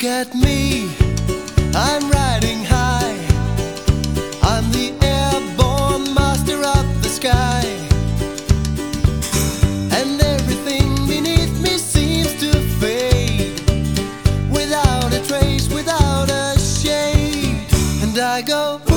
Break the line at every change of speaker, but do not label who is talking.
Look at me, I'm riding high. I'm the airborne master of the sky. And everything beneath me seems to fade, without a trace, without a shade. And I go